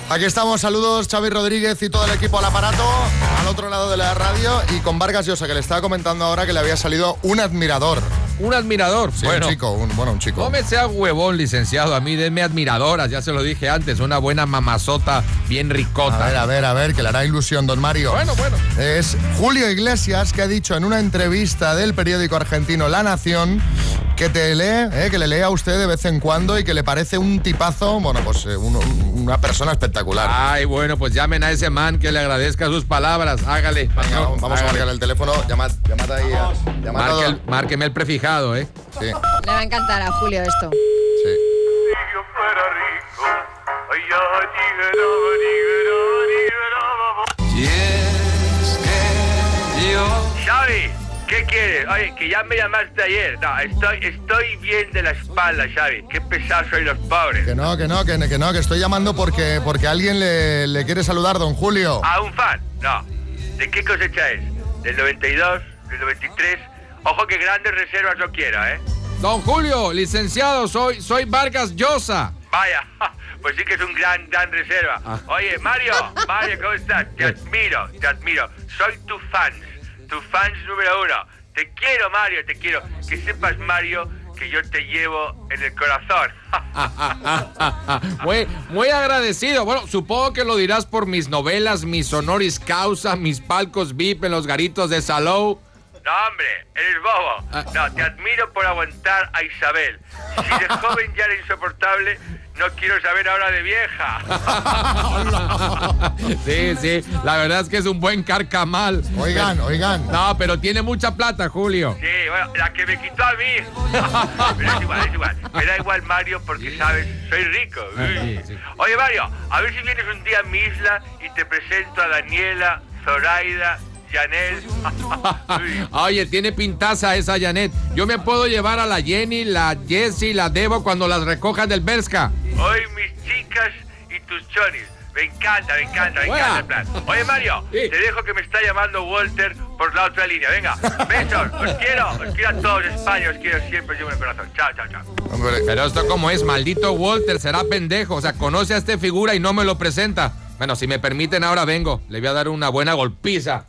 Aquí estamos, saludos Xavi Rodríguez y todo el equipo al aparato, al otro lado de la radio, y con Vargas Llosa, que le estaba comentando ahora que le había salido un admirador. ¿Un admirador? Sí, bueno, un chico. No me sea huevón, licenciado, a mí denme admiradoras, ya se lo dije antes, una buena mamazota bien ricota. A ver, que le hará ilusión, don Mario. Bueno. Es Julio Iglesias, que ha dicho en una entrevista del periódico argentino La Nación que te lee, que le lee a usted de vez en cuando y que le parece un tipazo, bueno, pues una persona espectacular. Ay, bueno, pues llamen a ese man que le agradezca sus palabras, hágale. Venga, vamos a marcar el teléfono, llamad ahí. Márqueme el prefijado, ¿eh? Sí. Le va a encantar a Julio esto. Sí. Xavi, ¿qué quieres? Oye, que ya me llamaste ayer. No, estoy bien de la espalda, Xavi. Qué pesados soy los pobres. Que no, que estoy llamando porque alguien le quiere saludar, don Julio. ¿A un fan? No. ¿De qué cosecha es? ¿Del 92? ¿Del 93? Ojo que grandes reservas no quiero, ¿eh? Don Julio, licenciado, soy Vargas Llosa. Vaya, pues sí que es un gran reserva. Oye, Mario, ¿cómo estás? Te admiro. Soy tu fans número 1. Te quiero, Mario, te quiero. Que sepas, Mario, que yo te llevo en el corazón. Muy agradecido. Bueno, supongo que lo dirás por mis novelas, mis honoris causa, mis palcos VIP en los garitos de Salou. No, hombre, eres bobo. No, te admiro por aguantar a Isabel. Si de joven ya era insoportable, no quiero saber ahora de vieja. Sí, la verdad es que es un buen carcamal. Oigan. No, pero tiene mucha plata, Julio. Sí, bueno, la que me quitó a mí. Pero es igual. Me da igual, Mario, porque, ¿sabes? Soy rico. Sí. Oye, Mario, a ver si vienes un día a mi isla y te presento a Daniela, Zoraida, Janet. Oye, tiene pintaza esa Janet. Yo me puedo llevar a la Jenny, la Jessie, la Debo cuando las recojan del Berska. Hoy mis chicas y tus chonis. Me encanta el plan. Oye, Mario, sí. Te dejo que me está llamando Walter por la otra línea. Venga, besos, os quiero a todos España, os quiero siempre, llevo en el corazón. Chao. Hombre. Pero esto como es, maldito Walter, será pendejo. O sea, conoce a este figura y no me lo presenta. Bueno, si me permiten, ahora vengo. Le voy a dar una buena golpiza.